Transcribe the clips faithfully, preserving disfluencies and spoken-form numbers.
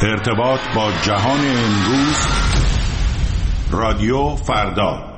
ارتباط با جهان امروز، رادیو فردا.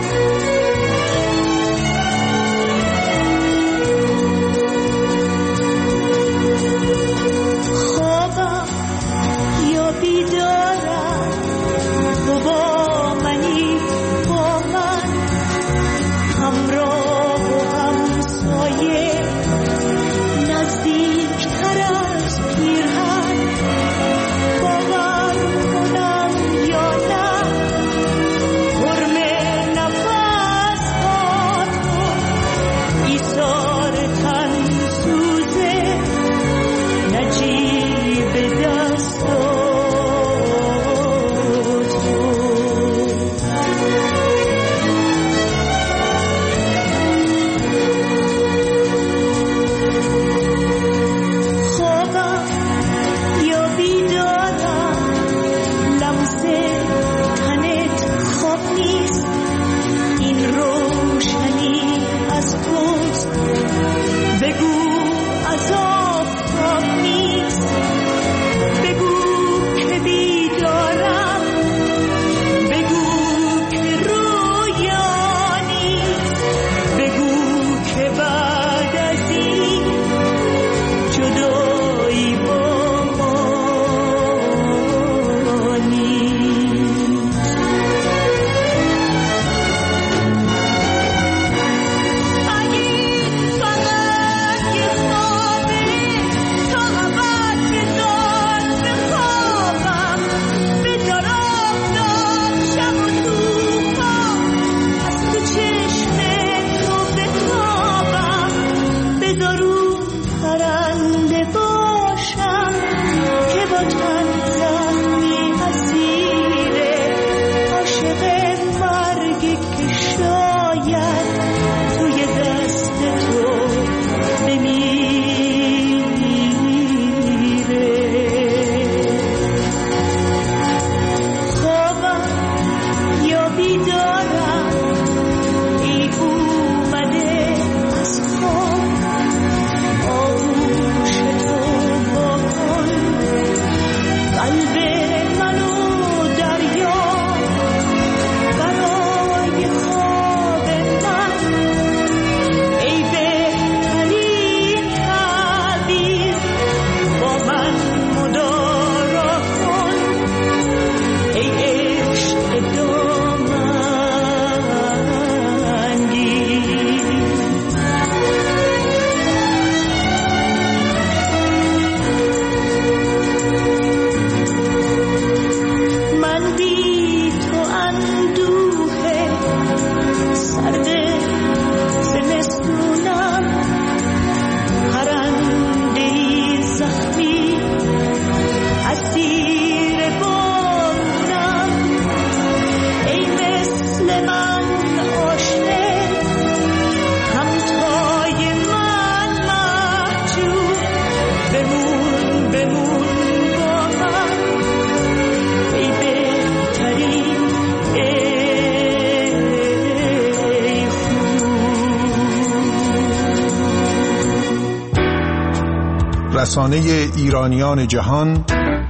رسانه ایرانیان جهان،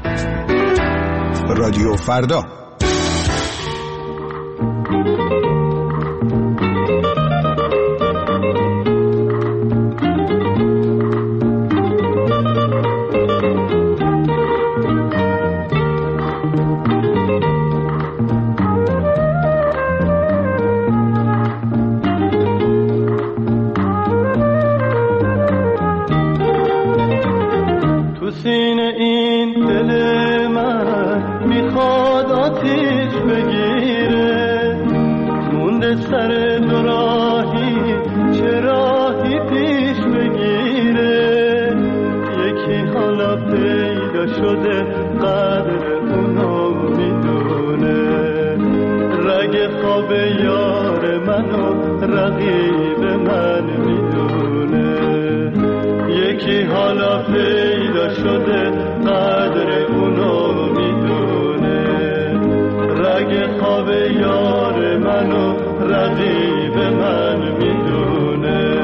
رادیو فردا. رقیب من میدونه.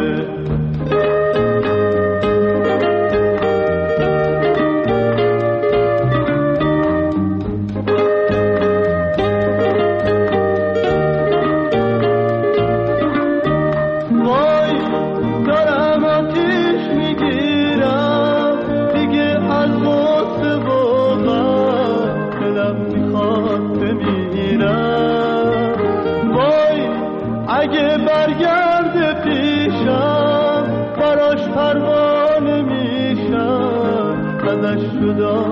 ازش جدا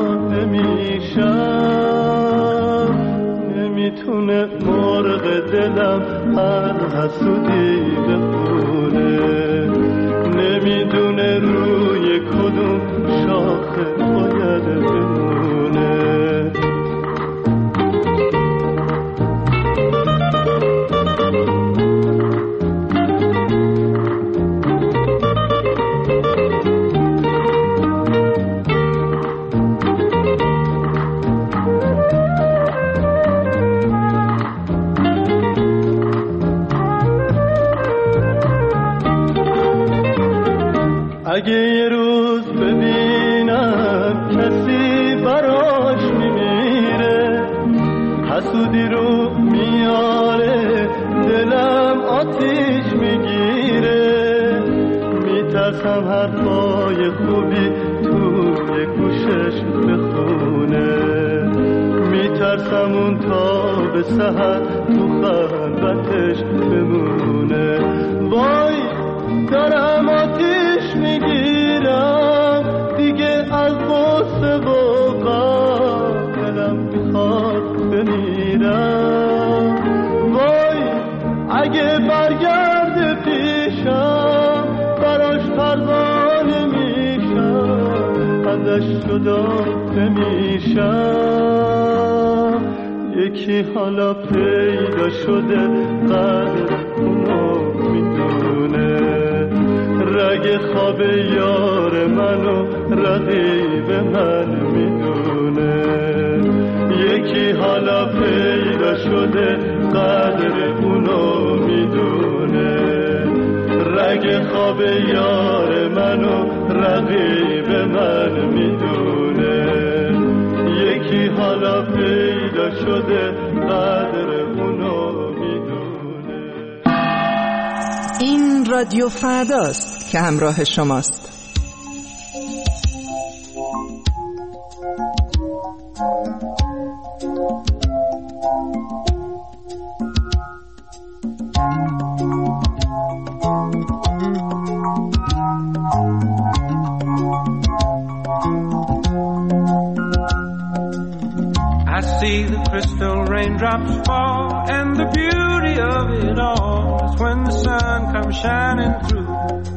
نمیشم، نمیتونه مرغ دلم هر حسودی بخونه، نمیدونه روی کدوم شاخه باید بمونه. اگه یه روز ببینم کسی براش میمیره، حسودی رو میاره دلم آتیش میگیره، میترسم حرفای خوبی توی گوشش بخونه، میترسم اون تا به سحر تو خلوتش بمونه. وای دارم آتیش میگیرم دیگه از غصه و غم، دلم میخواد بمیرم. وای اگه برگرده پیشم براش پروانه میشم، ازش جدا نمیشم. یکی حالا پیدا شده قدر اونو میدونه، رگ خواب یار منو رقیب من میدونه. یکی حالا پیدا شده قدر اونو میدونه، رگ خواب یار منو رقیب من میدونه. یکی حالا پیدا شده قدر اونو میدونه. این رادیو فرداست که همراه شماست. I see the crystal raindrops fall, and the beauty of it all is when the sun comes shining through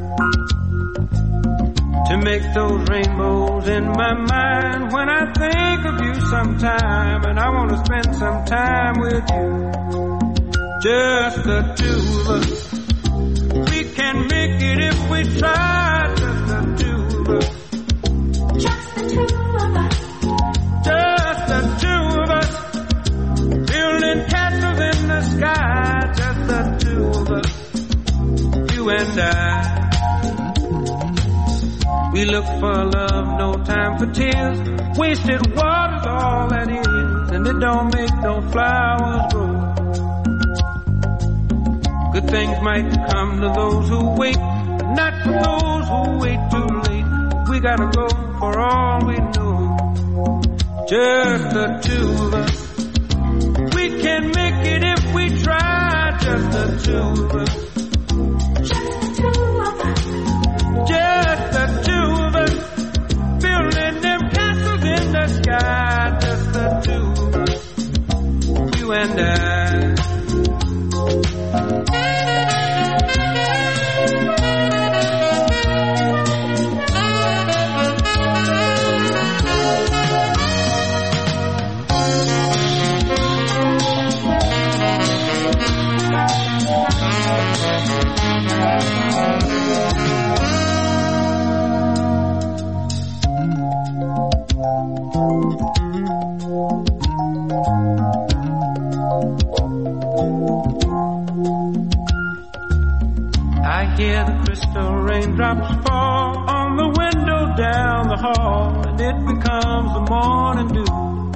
to make those rainbows in my mind. When I think of you sometime, and I want to spend some time with you, just the two of us. We can make it if we try, just the two of us. Just the two of us. Just the two of us, building castles in the sky. Just the two of us, you and I. We look for love, no time for tears. Wasted water's all that is, and it don't make no flowers grow. Good things might come to those who wait, but not for those who wait too late. We gotta go for all we know. Just the two of us. We can make it if we try. Just the two of us. Just the two of us. Just the two of us. Building them castles in the sky. Just the two of us. You and I. I hear the crystal raindrops fall on the window down the hall, and it becomes the morning dew.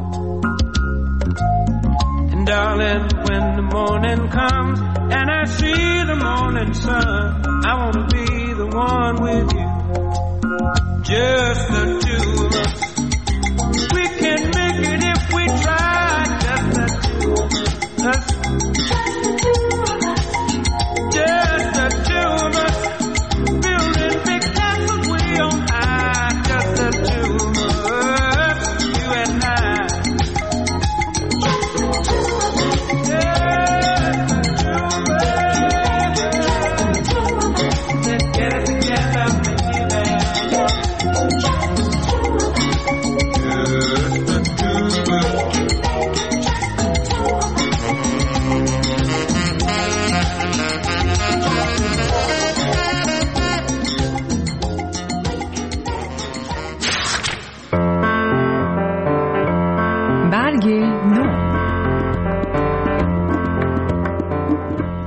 And darling, when the morning comes and I see the morning sun, I want to be the one with you. Just the two of us. We can make it if we try. Just the two of us. Just the two of us. Building big castles way on high. Just the two of us.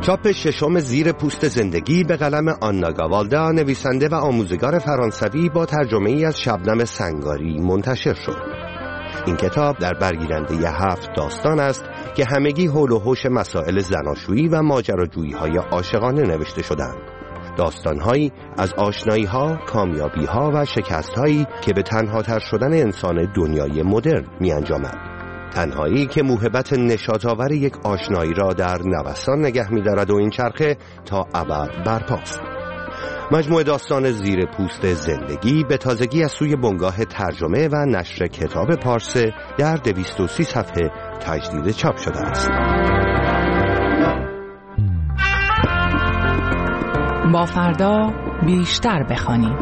چاپ ششم زیر پوست زندگی به قلم آنا گاوالدا، نویسنده و آموزگار فرانسوی، با ترجمه ای از شبنم سنگاری منتشر شد. این کتاب در برگیرنده هفت داستان است که همگی حول و حوش مسائل زناشویی و ماجراجویی‌های عاشقانه نوشته شدند. داستان‌هایی از آشنایی‌ها، کامیابی‌ها و شکست‌هایی که به تنهاتر شدن انسان دنیای مدرن می‌انجامد. تنهایی که موهبت نشاط‌آور یک آشنایی را در نوسان نگه می‌دارد و این چرخه تا ابد برپاست. مجموعه داستان زیر پوست زندگی به تازگی از سوی بنگاه ترجمه و نشر کتاب پارسه در دویست و سی صفحه تجدید چاپ شده است. با فردا بیشتر بخوانیم.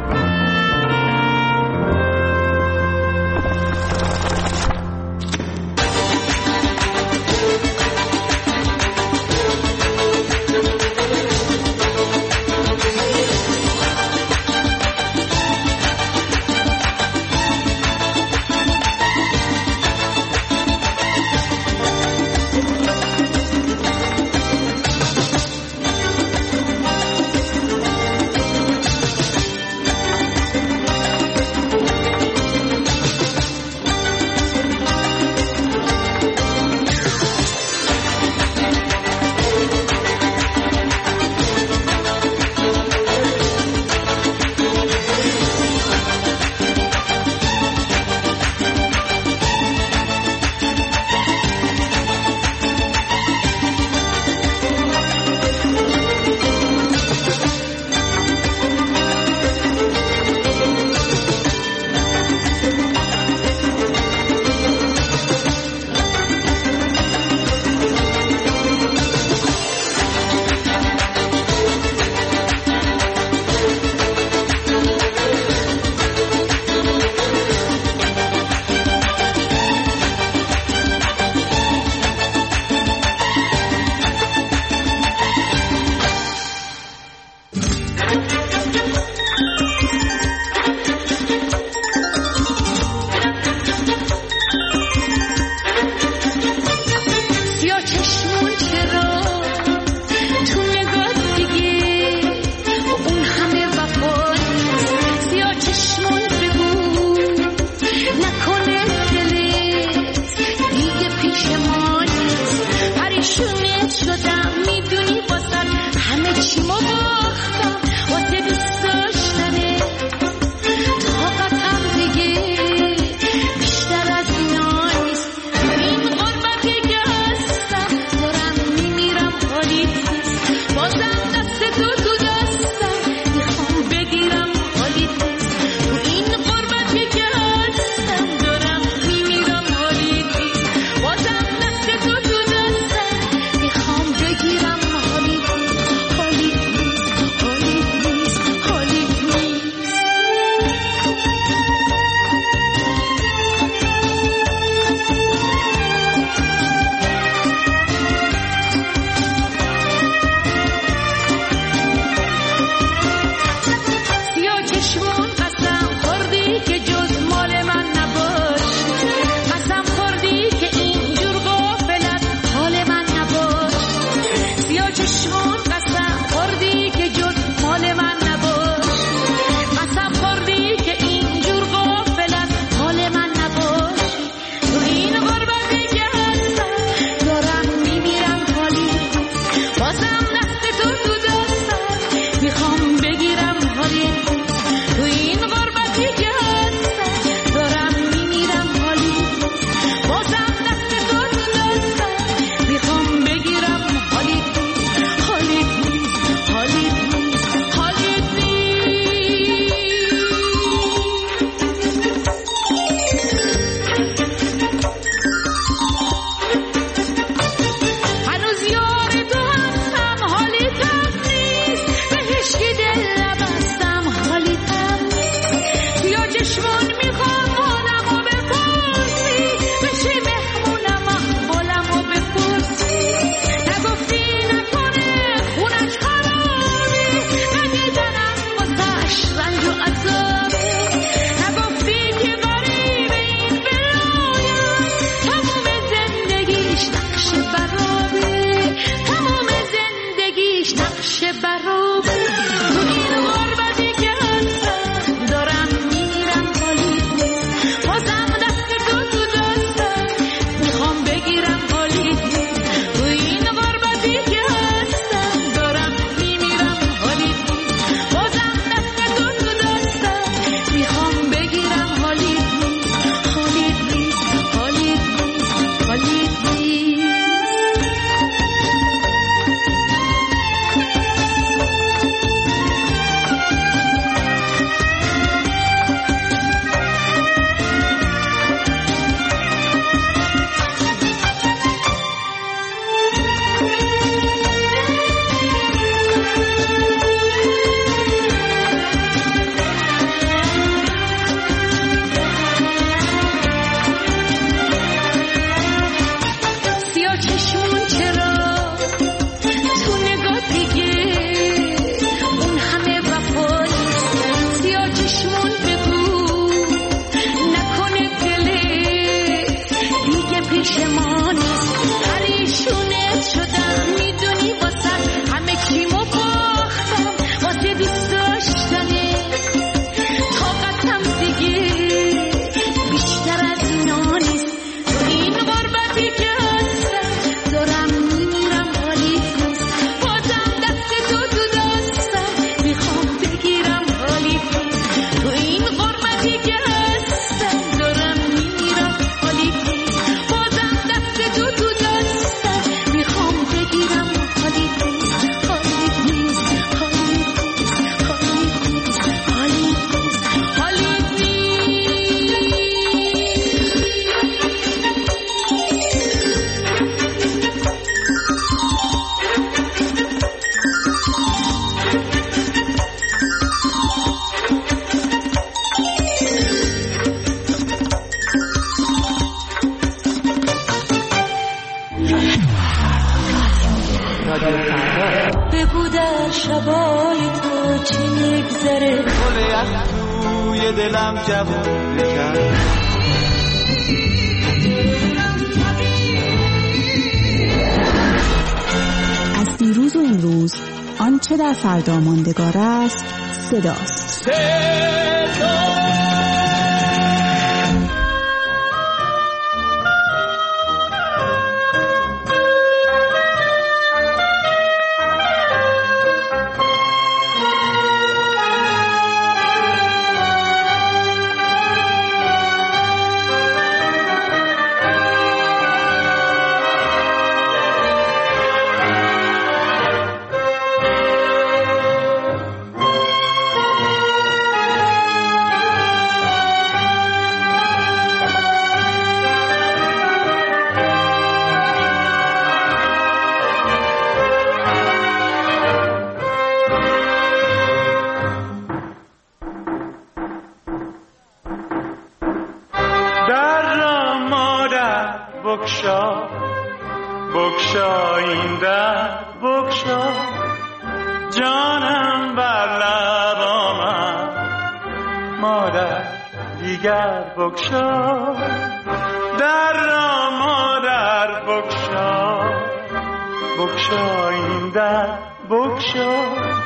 شبای تو چی میگذره گل از توی دلم جوون بکن از دیروز و امروز آنچه در فردا ماندگار است صداست. صدا بکشا بکشا این در بکشا جانم بر لب آمد مادر دیگر بکشا در را مادر بکشا بکشا این در بکشا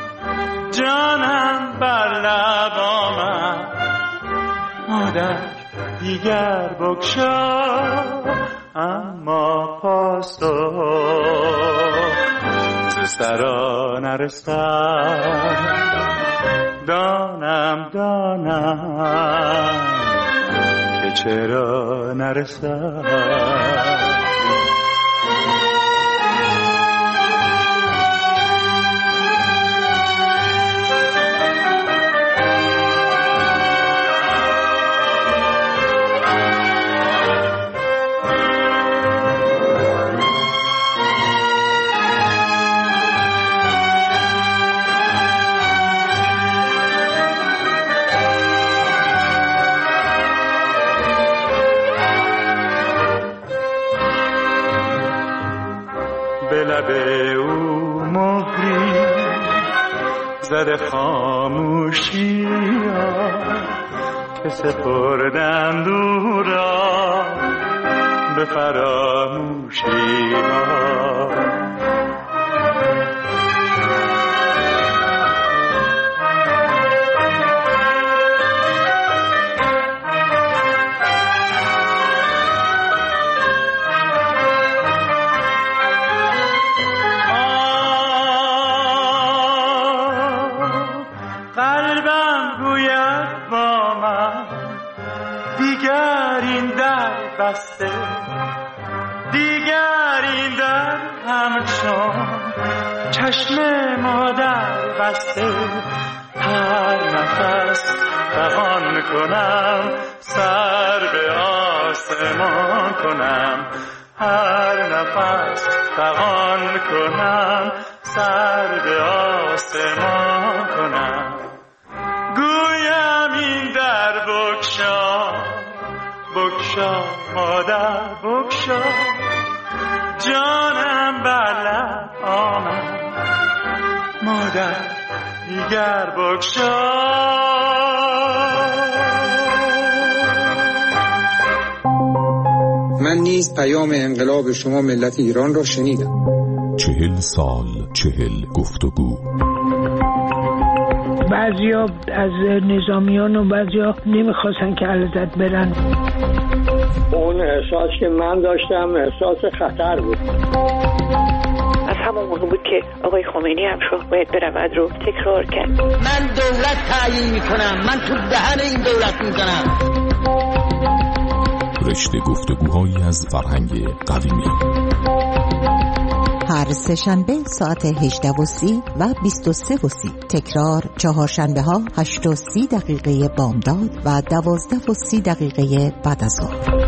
جانم بر لب آمد مادر دیگر بکشا اما پاسخ ز سرا نرسد دانم دانم که چرا نرسد به او مهری زده خاموشی ها که سپردن دورا به فراموشی ها بسته دیگر این در همچون چشم مادر بسته هر نفس فغان کنم سر به آسمان کنم هر نفس فغان کنم سر به آسمان کنم گویم این در بگشا بگشا مادر بگشا جانم بر لب آمد مادر دیگر بگشا من نیز پیام انقلاب شما ملت ایران را شنیدم. چهل سال چهل گفتگو. بعضیا از نظامیان و بعضیا نمیخواستن که علازت برن. اون احساس که من داشتم احساس خطر بود. از همون موقع بود که آقای خمینی هم شد باید برود رو تکرار کرد. من دولت تعیین میکنم، من تو دهن این دولت میزنم. رشته گفتگوهایی از فرهنگ قدیمی. هر سه شنبه ساعت هجده و سی و بیست و سه و سی. تکرار چهارشنبه ها هشت و سی دقیقه بامداد و دوازده و سی دقیقه بعد از ظهر.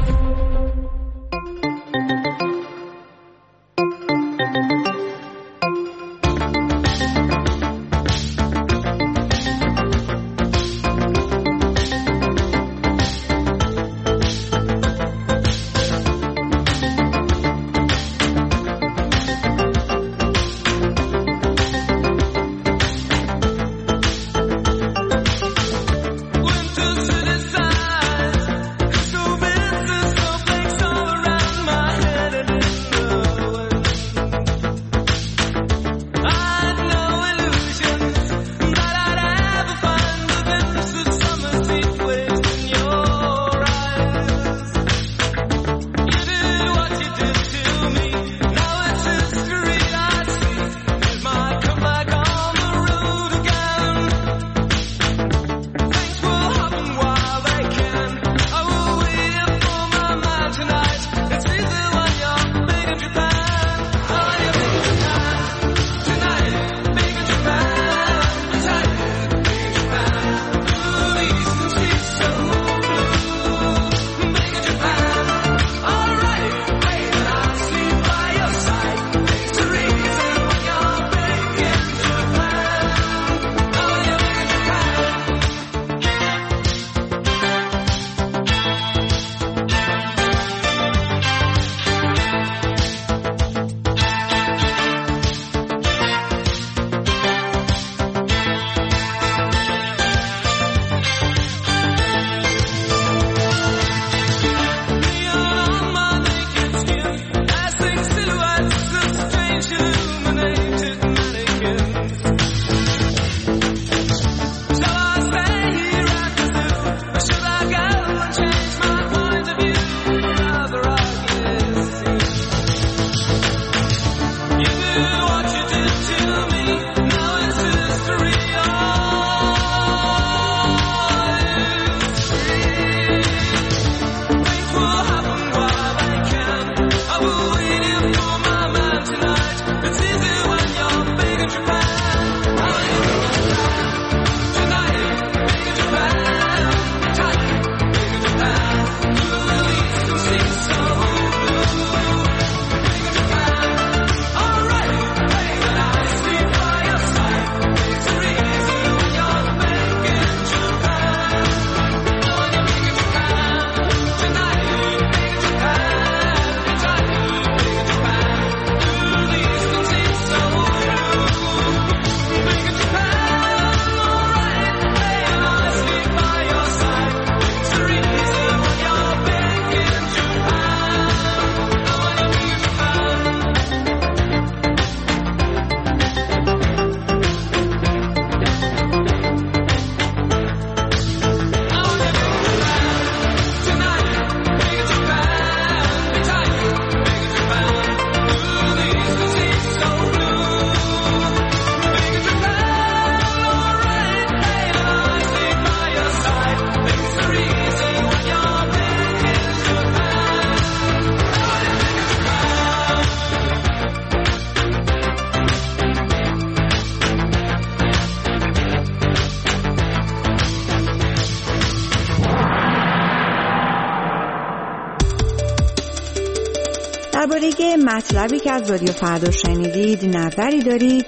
درباره مطلبی که از رادیو فردا شنیدید نظری دارید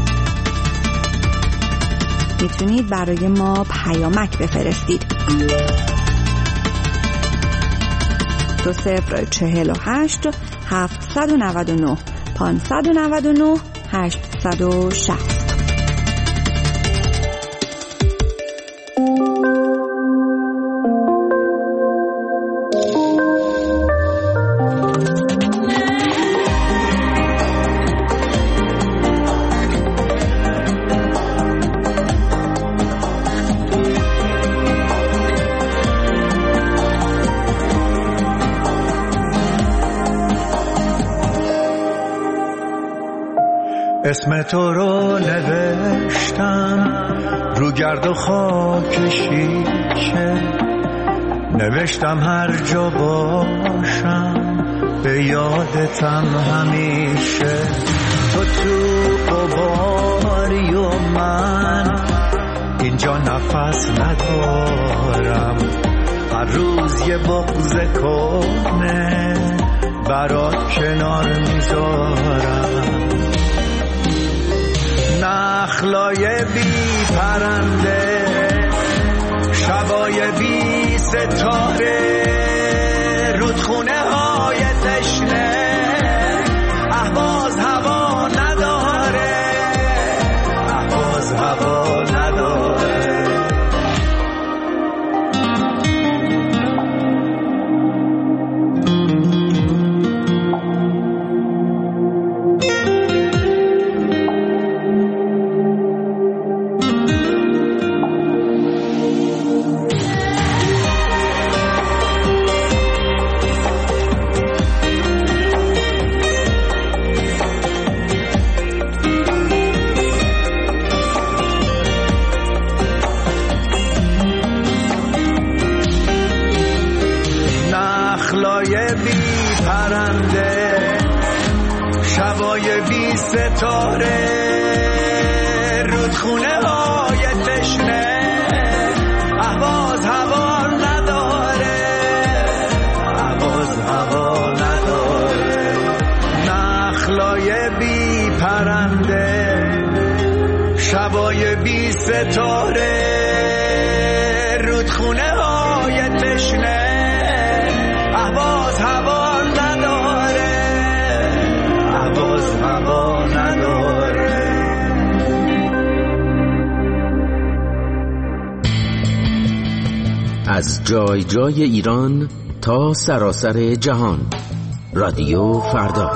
میتونید برای ما پیامک بفرستید. دو صفر چهل و هشت هفتصد و نود و نه پانصد و نود و نه هشتصد و شصت. اسم تو رو نوشتم رو گرد و خاک شیشه، نوشتم هر جا باشم به یادتم همیشه. تو تو قباری و من اینجا نفس ندارم، هر روز یه بغض کنه برات کنار میذارم. نخلای بی پرنده، شبای بی ستاره، رودخونه های تشنه، اهواز هوا نداره، اهواز هوا نداره. ستاره، رودخونه های تشنه، اهواز هوا نداره، اهواز هوا نداره. نخلای بی پرنده، شبای بی ستاره، رودخونه های تشنه، اهواز هوا نداره، اهواز هوا نداره. از جای جای ایران تا سراسر جهان، رادیو فردا.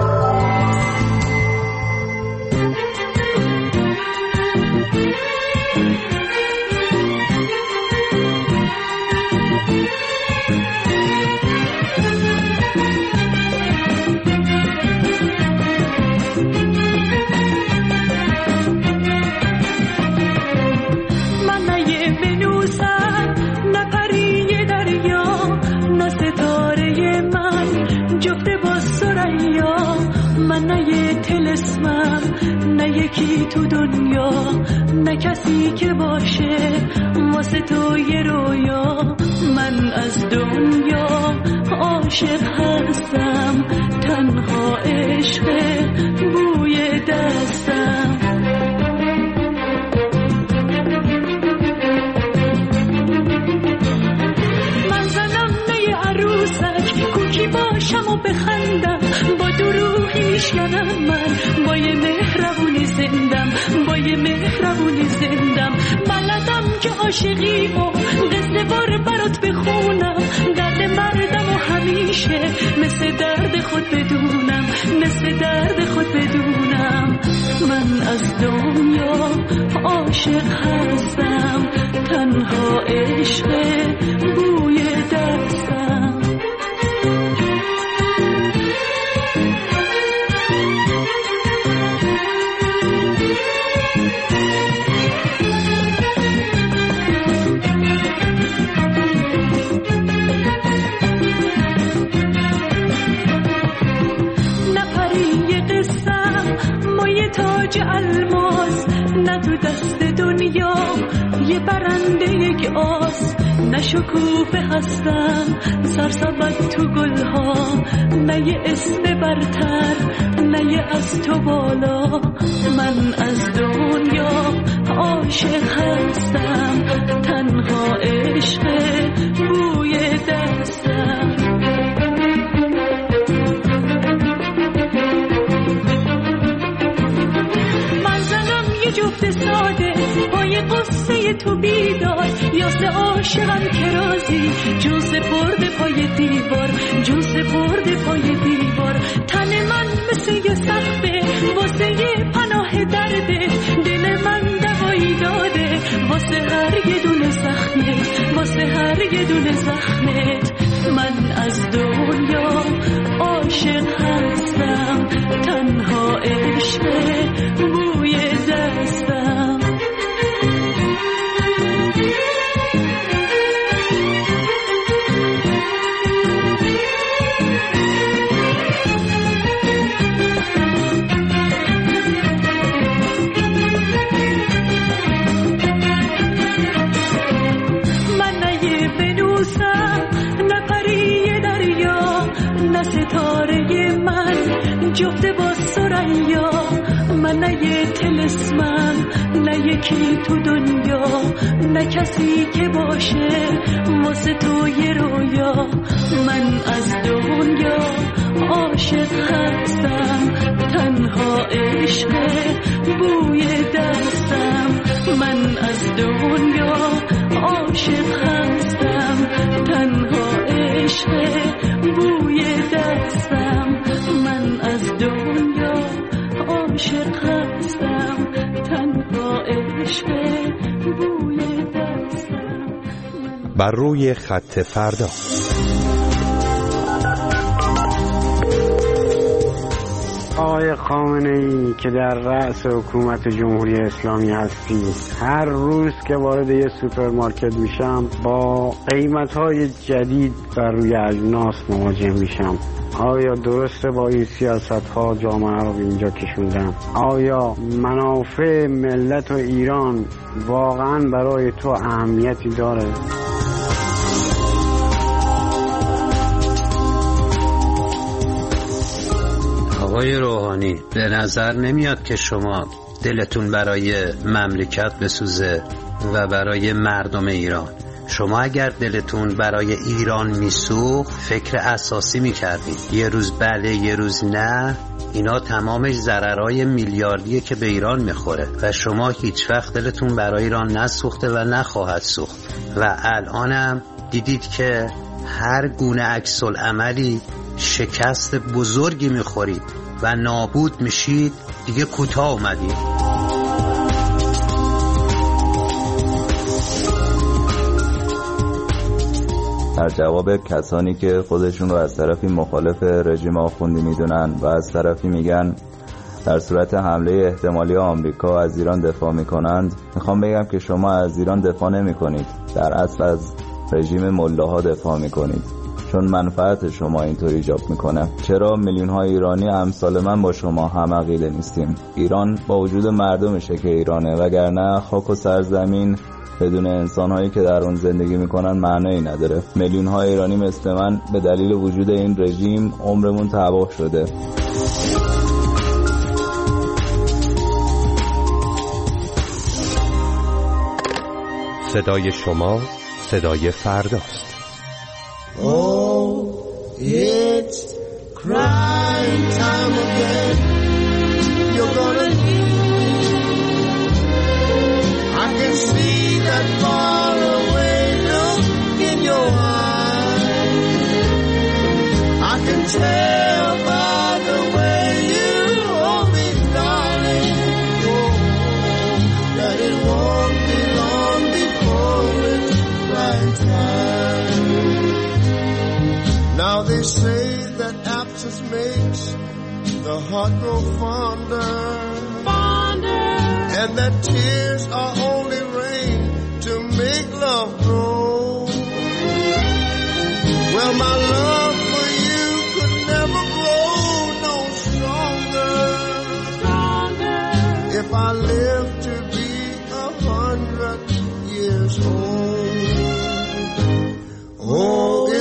یکی تو دنیا، نه کسی که باشه واسه تو یه رویا. من از دنیا عاشق هستم، تنها عشق بوی دستم. من زنم نه عروسک، کوکی باشم و بخندم، با دروغی میشکنم من، با یه مهربونی زندم، با یه مهربونی زندم. بلدم که عاشقی و قصه بار برات بخونم، درد مردم و همیشه مثل درد خود بدونم، مثل درد خود بدونم. من از دنیا عاشق هستم، تنها عشق بوی دستم. تاج الماس نه تو دست دنیا، یه برنده یک آس، نه شکوفه هستم سرسبد تو گلها، نه یه اسم برتر نه یه از تو بالا. من از دنیا عاشق هستم، تنها عشق بوی دستم. من زنم یه جفت ساده پای قصه تو بیدار، یاسه عاشقم که رازی جون سپرده پای دیوار، جون سپرده پای دیوار. تن من مثل یه سخته واسه یه پناه درده، دل من دوایی داده واسه هر یه دونه زخمت، واسه هر یه دونه زخمت. من از دنیا عاشق هستم، تنها عشق بوی دستم. ستاره من جفت با سریا، من نه یه تلسمم نه یکی تو دنیا، نه کسی که باشه واسه تو یه رویا. من از دنیا عاشق هستم، تنها عشق بوی دستم. من از دنیا عاشق هستم، تنها عشق بوی دستم. من از دنیا عاشق هستم، تنها عشق بوی دستم. بر روی خط فردا. آقای خامنه‌ای که در رأس حکومت جمهوری اسلامی هستی، هر روز که وارد یه سوپرمارکت میشم با قیمت‌های جدید بر روی اجناس مواجه میشم. آیا درسته با این سیاست‌ها جامعه رو به اینجا کشوندن؟ آیا منافع ملت و ایران واقعاً برای تو اهمیتی داره؟ آقای روحانی، به نظر نمیاد که شما دلتون برای مملکت بسوزه و برای مردم ایران. شما اگر دلتون برای ایران میسوخت فکر اساسی میکردید. یه روز بله یه روز نه، اینا تمامش ضررهای میلیاردیه که به ایران میخوره و شما هیچ وقت دلتون برای ایران نسوخته و نخواهد سوخت. و الانم دیدید که هر گونه عکس العملی شکست بزرگی میخورید و نابود میشید. دیگه کوتاه اومدید. در جواب کسانی که خودشون رو از طرفی مخالف رژیم آخوندی میدونن و از طرفی میگن در صورت حمله احتمالی آمریکا از ایران دفاع میکنند، میخوام بگم که شما از ایران دفاع نمی کنید، در اصل از رژیم ملاها دفاع میکنید، چون منفعت شما اینطور ایجاب میکنه. چرا میلیون های ایرانی امثال من با شما هم عقیده نیستیم؟ ایران با وجود مردمشه که ایرانه، وگرنه خاک و سرزمین بدون انسان‌هایی که در اون زندگی میکنن معنی نداره. میلیون های ایرانی مثل من به دلیل وجود این رژیم عمرمون تباه شده. صدای شما صدای فرداست. Oh, it's crying time again. You're gonna need. I can see that far away look in your eyes. I can tell by the way you hold me, darling, oh, that it won't be long before it's right time. Now they say that absence makes the heart grow fonder, fonder, and that tears are only rain to make love grow. Well, my love for you could never grow no stronger, stronger, if I live to be a hundred years old.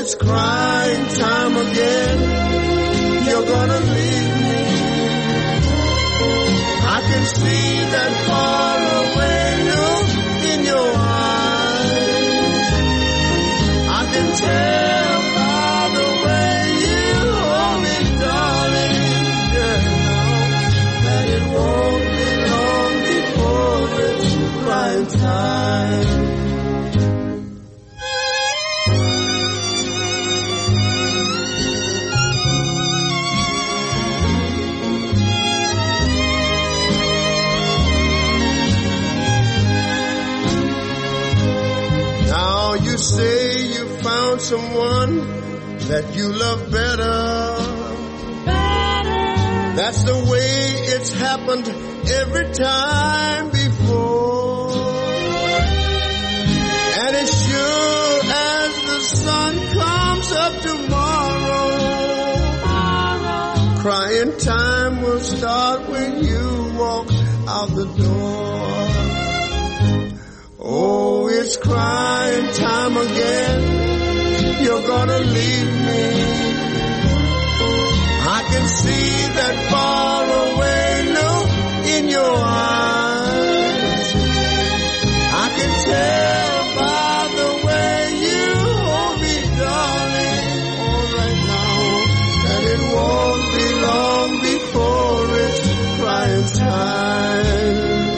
it's crying time again. You're gonna leave me. I can see that far away look in your eyes. I can tell by the way you hold me, darling, yeah, that it won't be long before it's crying time. You say you found someone that you love better. Better. That's the way it's happened every time before. And as sure as the sun comes up tomorrow, tomorrow, crying time will start when you walk out the door. Oh, it's crying time again. You're gonna leave me. I can see that far away look in your eyes. I can tell by the way you hold me, darling, all right now, that it won't be long before it's crying time.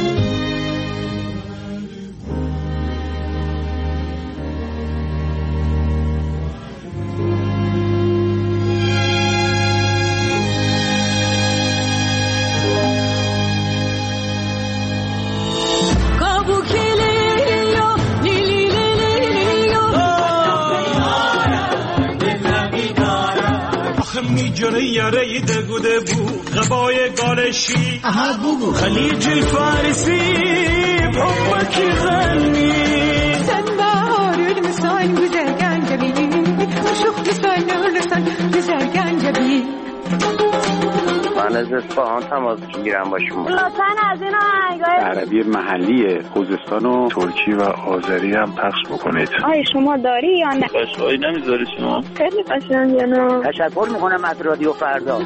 میجره یاره دگوده بو غبای گالشی خلیج فارسی بحبك يغني سنبار المسان güzelgen جبين وشوف لسان لسان güzelgen جبين من از اصفهان تماس میگیرم با شما. لطفاً از این آهنگای عربی محلی خوزستان و ترکی و آذری هم پخش بکنید. آیا شما داری یا نه؟ قشنگی نمیذاری شما؟ خیلی قشنگه نه. تشکر میکنم از رادیو فردا.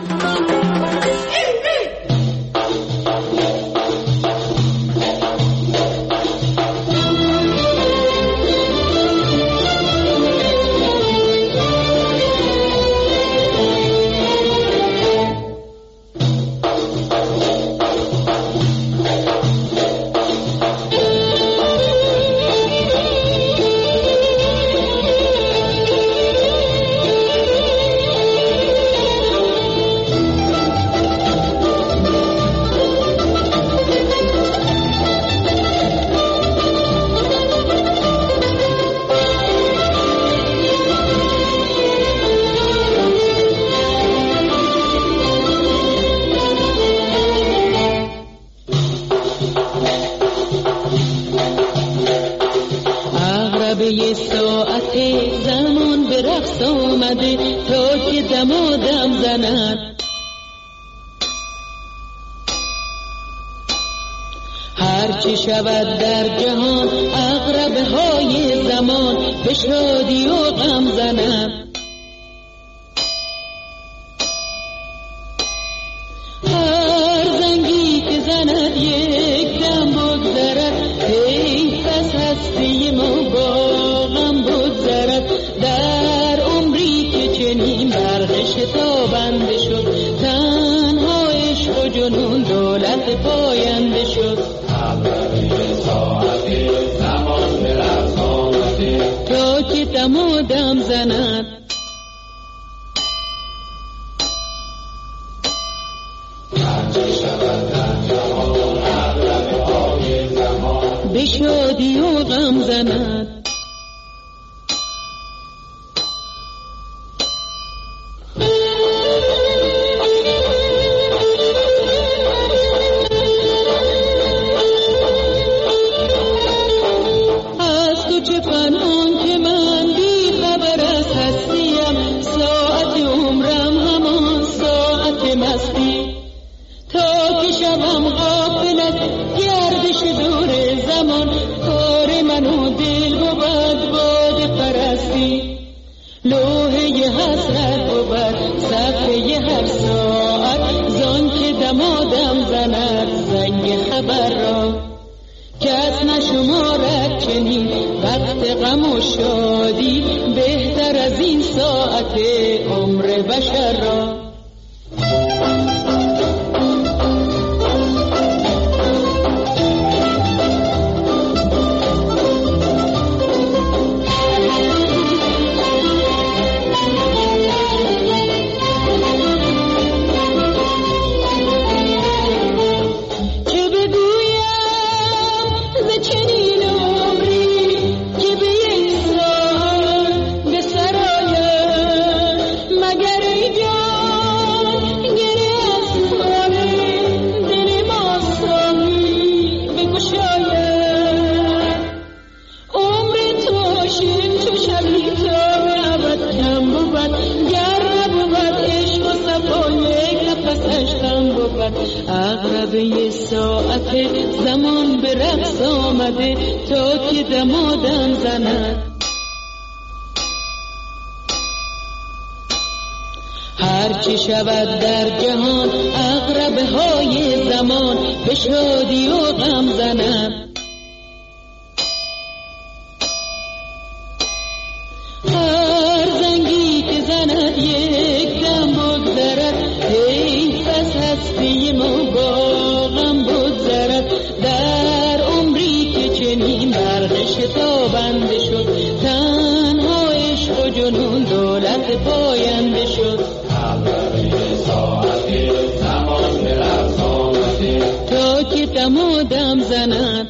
یه ساعت زمان به رقص آمده تا که دمادم زند هرچی شود در جهان عقربه های زمان به شادی و غم زند هر زنگی که زند یک دم بگذرد حیف از هستی ما با غم بگذرد در عمری که چنین برق شتابنده شد تنها عشق و جنون دولت پاینده شد تا که دمادم زند به شادی و غم زند از تو چه پنهان که من بی خبر از هستیم ساعت عمرم همان ساعت مستی تا که شبم غافل از گردش دور زمان کار من و دل دمادم زند زنگ خبر را، کس نشمارد چنین وقت غم و شادی بهتر از این ساعت عمر بشر را. عقربه ساعت زمان به رقص آمده تا که دمادم زند. هرچی شود در جهان عقربه های زمان به شادی و غم زند. هر زنگی که زند یک دم بگذرد، حیف از هستی ما با غم بگذرد. در عمری که چنین برق شتابنده شد، تنها عشق و جنون دولت پاینده شد. عقربه ساعت زمان به رقص آمده تا که دمادم زند.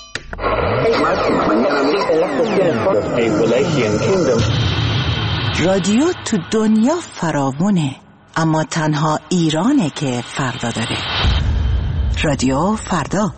رادیو تو دنیا فراوونه، اما تنها ایرانه که فردا داره. رادیو فردا.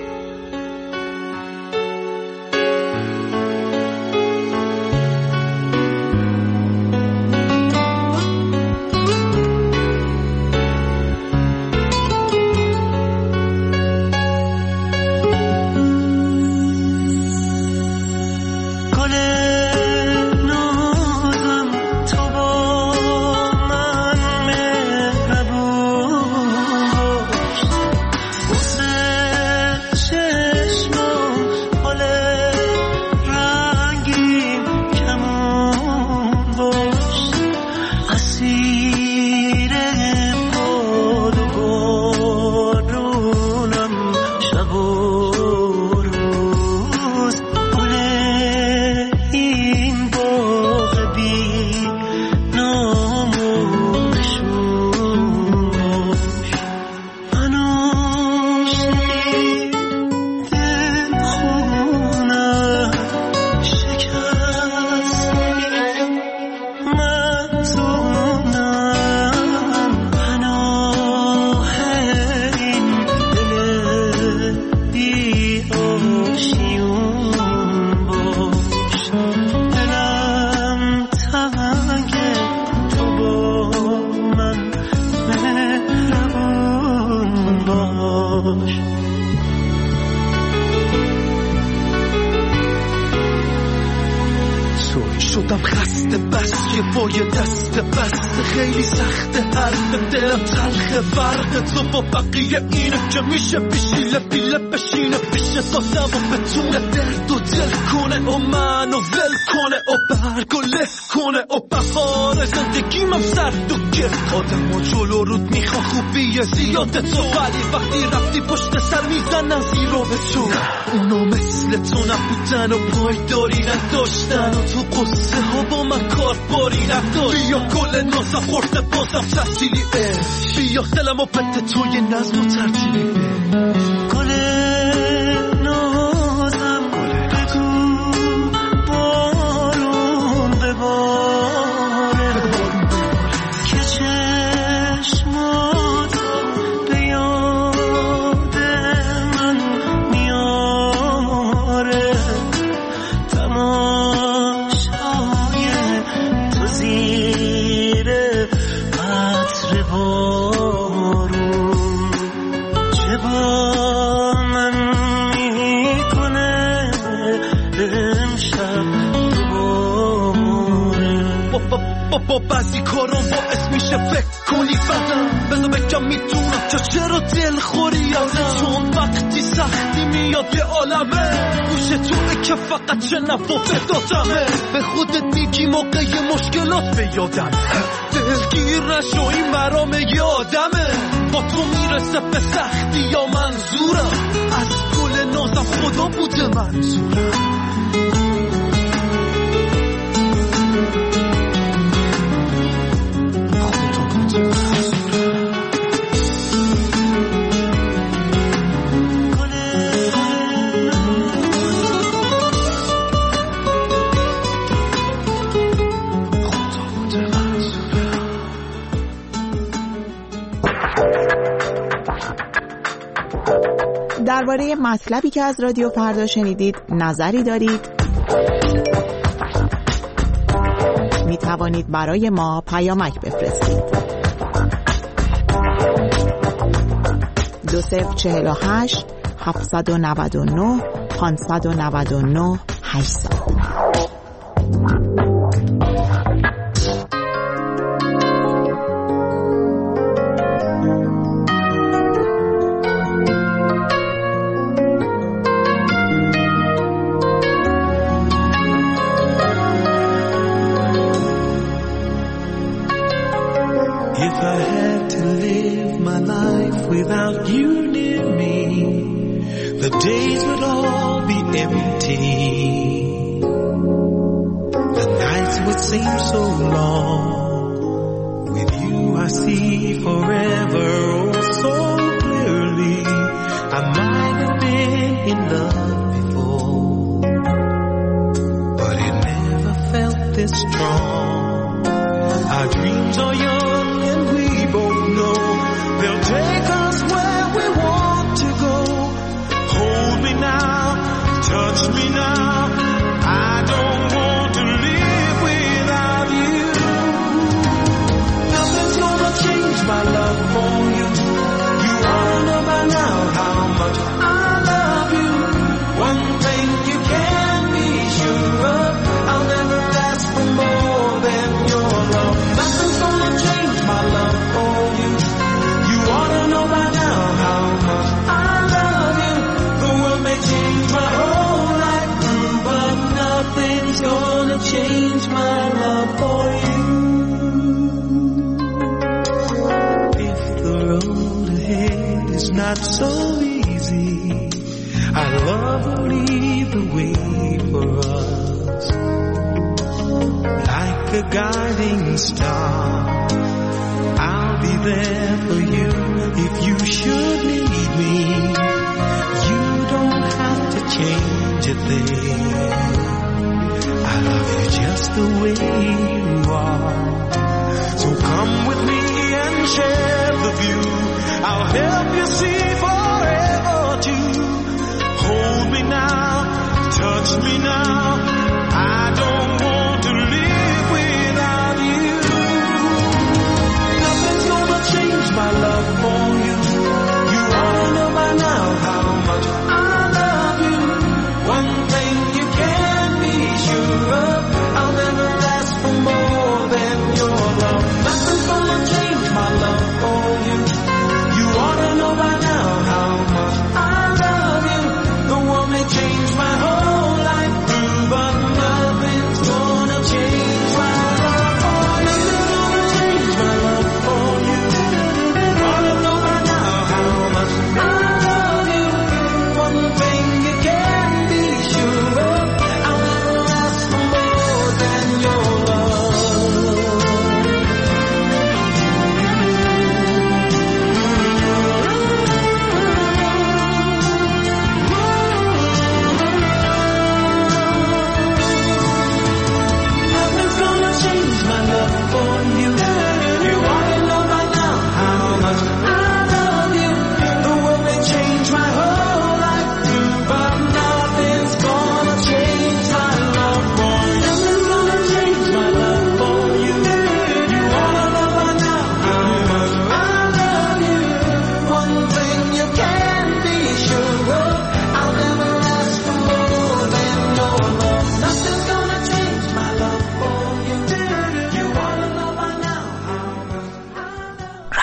شدم خسته بس که با یه دست بسته خیلی سخته حرف دلم تلخه برق تو با بقیه اینه که میشه بشیله بیله بشینه پیش ساسم و بتونه درد و دل کنه و منو ول کنه و برگ و له کنه و بهار زندگیم هم سرد و گرد آدم و جلو رود میخوا خوبیه زیاد تو ولی وقتی رفتی پشت سر میزنن زیرو به تو اونا مثل تو نبودن و پایداری نداشتن و تو قصه ها با من کار باری نداشت بیا گل نازم خورده بازم تحصیلی بیا دلم و بده توی نظم و ترتیبی گل نازم بگو بارون بباره که چشمات به یاد من میاره تماشای تو زیر قطر بارون چه با من با بعضی کارم باعث میشه فکر کنی بدم. بذار بگم میتونم که چرا دل خوری ازم، چون وقتی سختی میاد یه عالمه گوش توه که فقط شنف و بدادمه. به خودت میگی موقع مشکلات به یادم، دلگیر نشو این مرام یه آدمه. با تو میرسه به سختی یا منظورم، از گل نازم خدا بوده منظورم. درباره مطلبی که از رادیو فردا شنیدید نظری دارید؟ می توانید برای ما پیامک بفرستید. دو صفر چهل و هشت هفتصد و نود و نه پانصد و نود و نه هشتصد.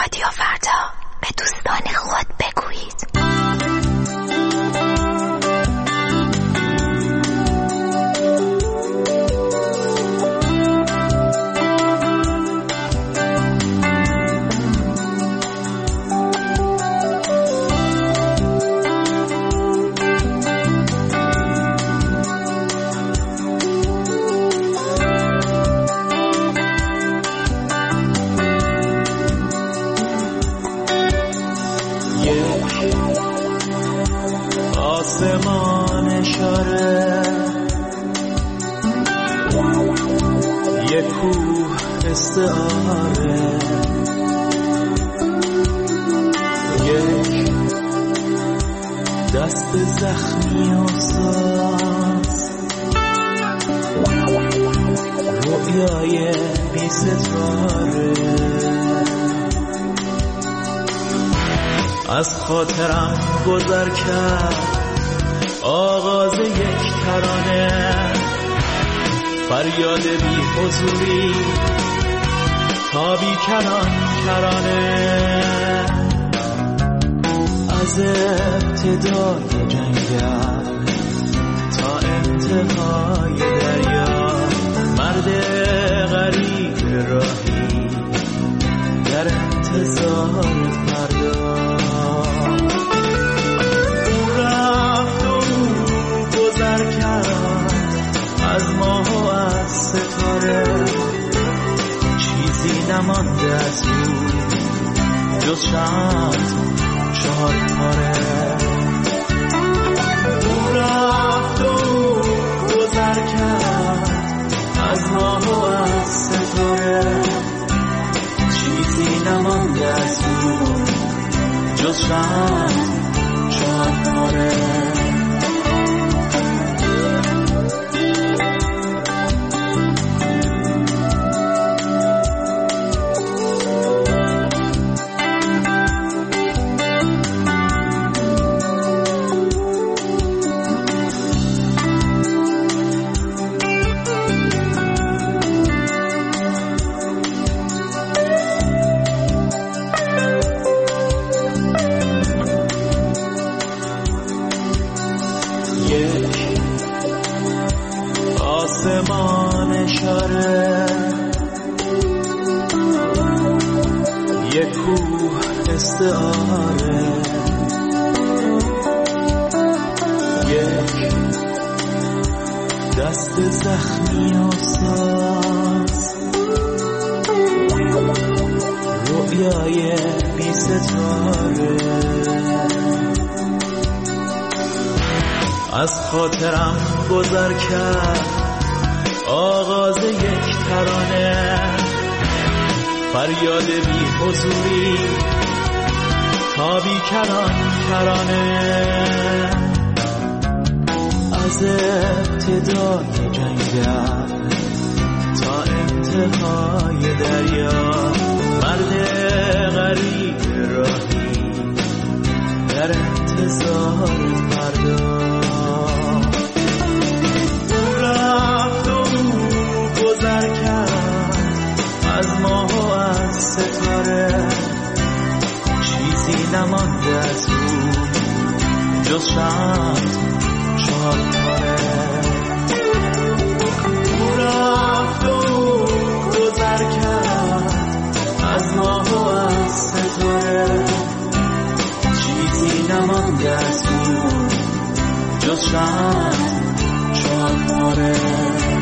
رادیو فردا، به دوستان خود بگویید. آسمان اشاره یک کوه استعاره یک دست زخمی و ساز رویای بی ستاره از خاطرم گذر کرد آغاز یک ترانه فریاد بی حضوری تا بی کران کرانه از ابتدای جنگل تا انتهای دریا مرد غریب راهی در انتظار فردا از ماه و از ستاره چیزی نمانده از او جز چند چهار پاره او رفت و گذر کرد از ماه و از ستاره چیزی نمانده از او جز چند چهار پاره آسمان اشاره یک کوه استعاره یک دست زخمی و ساز رویای بی ستاره از خاطرم گذر کرد آغاز یک ترانه فریاد بی حضوری تا بی کران کرانه از ابتدای جنگل تا انتهای دریا مرد غریب راهی در انتظار فردا از ماه و از ستاره چیزی نمانده از او جز چند چهار پاره او رفت و گذر کرد از ماه و از ستاره چیزی نمانده از او جز چند چهار پاره